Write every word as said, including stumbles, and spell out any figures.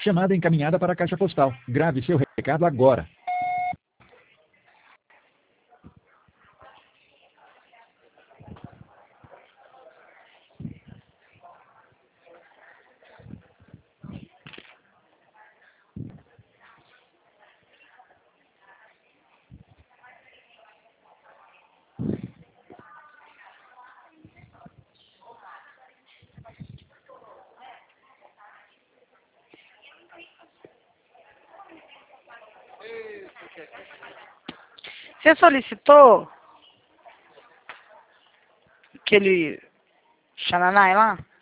Chamada encaminhada para a caixa postal. Grave seu recado agora. Você solicitou aquele xananai lá?